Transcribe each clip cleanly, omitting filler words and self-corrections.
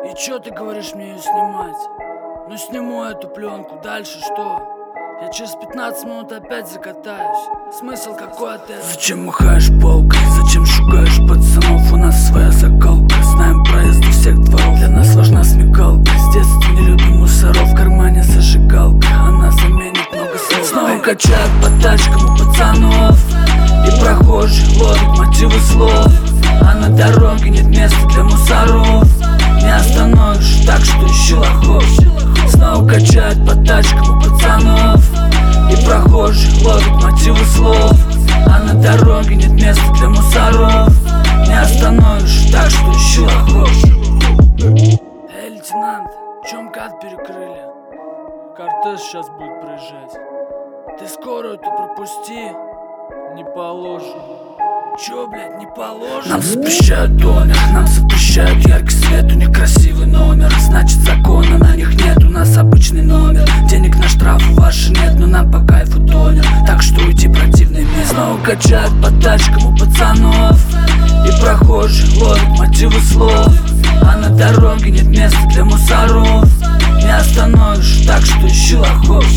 И чё ты говоришь мне ее снимать? Ну сниму эту пленку, дальше что? Я через 15 минут опять закатаюсь. Смысл какой от этого? Зачем махаешь палкой? Зачем шугаешь пацанов? У нас своя закалка. Знаем проезды всех дворов. Для нас важна смекалка. С детства не любим мусоров. В кармане зажигалка. Она заменит много слов. Снова качают по тачкам у пацанов. И прохожих ловят мотивы слов. А на дороге нет места для мусоров. Не остановишь, так что ищи лохов. Снова качают по тачкам у пацанов. И прохожих ловят мотивы слов. А на дороге нет места для мусоров. Не остановишь, так что ищи лохов. Эй, лейтенант, чё МКАД перекрыли? Кортеж сейчас будет проезжать. Ты скорую-то пропусти. Не положено. Чё, блядь, не положено? Нам запрещают донор, нам запрещают яркий свет. У них красивый номер, значит закона на них нет. У нас обычный номер, денег на штраф у ваши нет. Но нам по кайфу тонер, так что уйти противный мест. Снова качают по тачкам у пацанов. И прохожих ловят мотивы слов. А на дороге нет места для мусоров. Не остановишь, так что ищи лохов.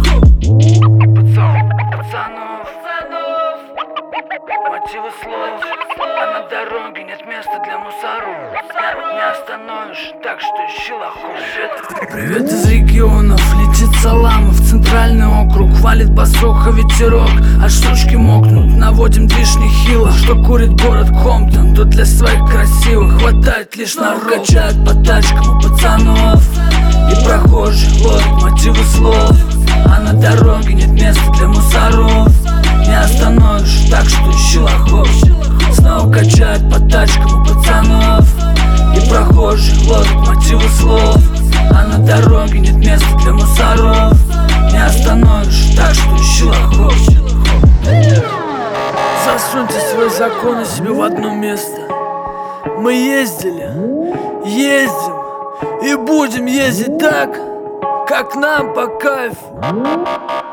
Мотивы слов, а на дороге нет места для мусоров. Не остановишь, так что ищи лохов. Привет из регионов, летит салама в центральный округ. Валит басоха ветерок, а штучки мокнут. Наводим движ нехило, что курит город Хомптон. Тут для своих красивых хватает лишь на рок. Качают по тачкам у пацанов. И прохожих ловят мотивы слов. А на дороге нет места для мусоров. Не остановишь, так что ищи лохов. Снова качают по тачкам у пацанов. И прохожих ловят мотивы слов. А на дороге нет места для мусоров. Не остановишь, так что ищи лохов. Засуньте свои законы себе в одно место. Мы ездили, ездим и будем ездить так, как нам по кайфу.